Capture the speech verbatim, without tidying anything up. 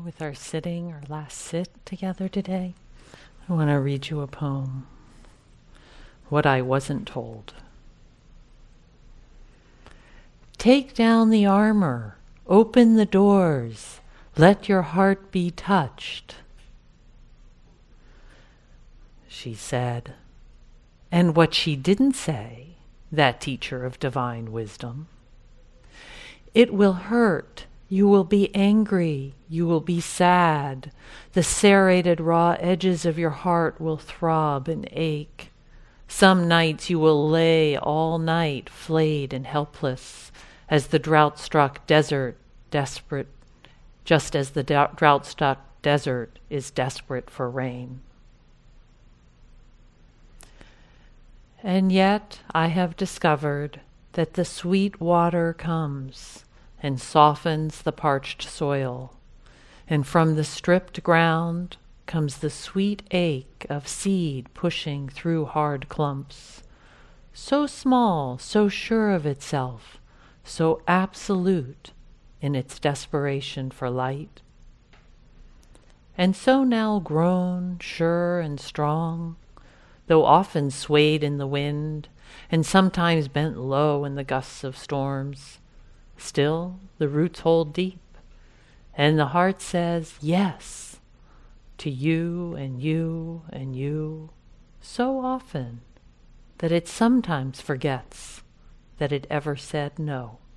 with our sitting, our last sit together today, I want to read you a poem. What I Wasn't Told. Take down the armor, open the doors, let your heart be touched, she said. And what she didn't say, that teacher of divine wisdom, it will hurt, you will be angry, you will be sad, the serrated raw edges of your heart will throb and ache. Some nights you will lay all night flayed and helpless, as the drought-struck desert desperate, just as the d- drought-struck desert is desperate for rain. And yet I have discovered that the sweet water comes and softens the parched soil, and from the stripped ground comes the sweet ache of seed pushing through hard clumps, so small, so sure of itself, so absolute in its desperation for light. And so now grown, sure and strong, though often swayed in the wind, and sometimes bent low in the gusts of storms, still the roots hold deep, and the heart says yes to you and you and you so often that it sometimes forgets that it ever said no.